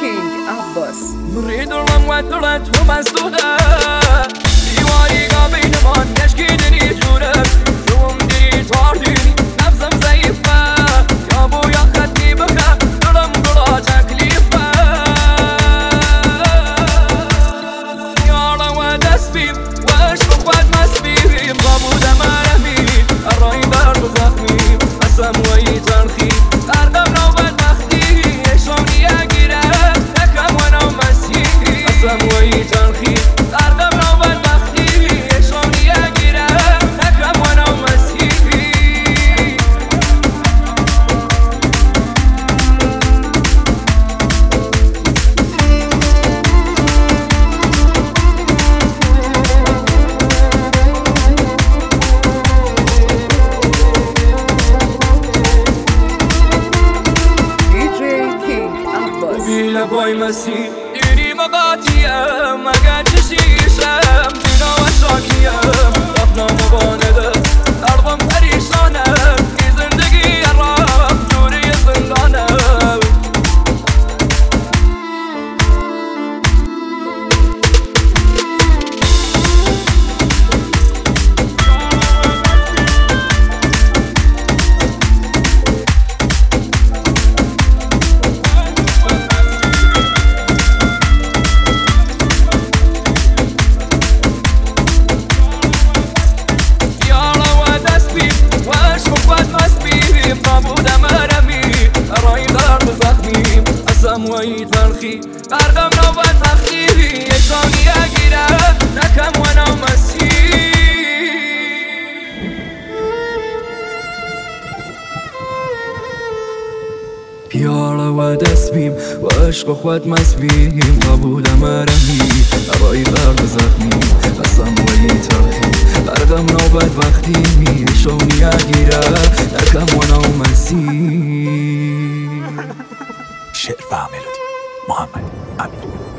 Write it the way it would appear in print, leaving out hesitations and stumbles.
King Abbas. نريد المودرة ومسدودة ديواري قابل ما تشكيدني جورك شو مدري تعرضيني نفسم زيفة يا ابويا خدني بكا درم درا تكليفة يا روى دسبيب واشفق واد مسبيب غابودة مرمي الرأي برد زخمي قسم ويترخي أرقم نوبة مخدي شوني أجيرا لكم وانا ومسي قسم ويترخي أرقم نوبة مخدي شوني أجيرا لكم وانا ومسي بيلا باي مسي ديري مقاتية ما قد تشيشم فينا وشاكية رفنا مباندة أرضم فريشانة في زندقي الرام جوري زندانة ويترخي أرقم نوبة تخيبي يشوني أجيرا لكم وانا ومسي پیاره و دستبیم و عشق و خود مسبیم قبول مرمی رای برد زخمیم قسم و یترخی أرقم نوبة وقتی شوني أجيرا لكم وانا ومسي شعر و ملودی محمد امیر.